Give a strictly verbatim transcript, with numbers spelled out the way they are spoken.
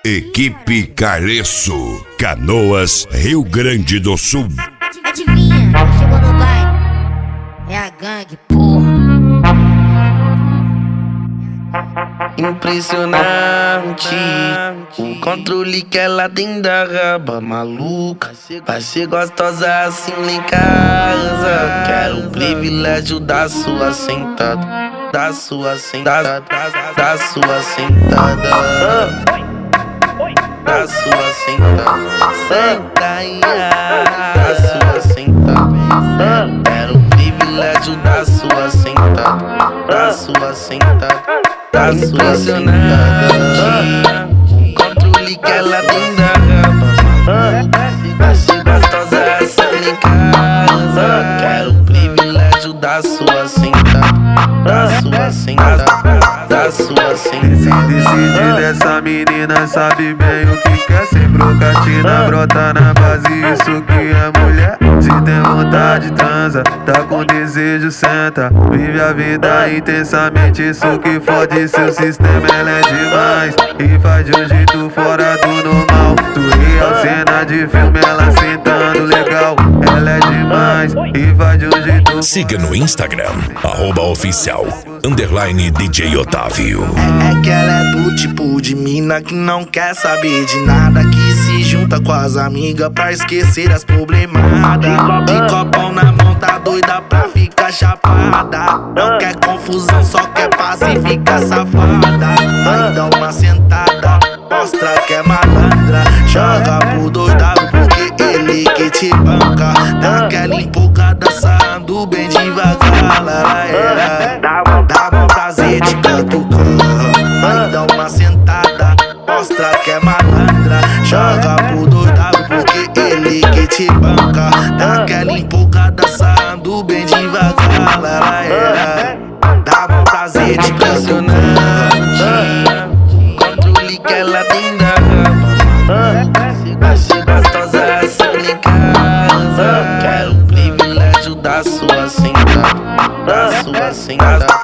Equipe Careço, Canoas, Rio Grande do Sul. Adivinha, chegou no baile. É a gangue, porra. Impressionante o controle que ela tem da raba maluca. Vai ser gostosa assim lá em casa. Quero o privilégio da sua sentada, da sua sentada, da sua sentada, da sua sentada, senta aí, da sua sentada. Quero o privilégio da sua sentada, da sua sentada, da sua sentada. O controle que ela tem da raba, vai ser gostosa assim em casa. Quero o privilégio da sua sentada, da sua sentada, da sua sentada. Esse decide dessa menina sabe bem o que quer. Sem brocatina, brota na base, isso que é mulher. Se tem vontade, transa, tá com desejo, senta. Vive a vida intensamente, isso que fode seu sistema. Ela é demais e faz de um jeito fora do normal. Tu real, cena de filme, ela sentando legal. Ela é demais e faz de um jeito. Siga no Instagram, arroba oficial, underline D J Otávio. É, é que ela é do tipo de mina que não quer saber de nada, que se junta com as amigas pra esquecer as problemadas. De copão na mão, tá doida pra ficar chapada. Não quer confusão, só quer paz e fica safada. Vai dar uma sentada, mostra que é malandra. Joga pro doidado porque ele que te banca. Dá aquela empolgada, sarrando bem devagar. É. Dá, dá bom prazer de catucar. Vai dar uma sentada, mostra que é malandra. Joga pro doidado porque ele que te banca. Dá aquela empolgada, sarrando bem devagar. É. Dá bom prazer de catucar. Controle que ela tem da raba, vai ser gostosa assim em casa. Quero o privilégio da sua sentada, da sua sentada.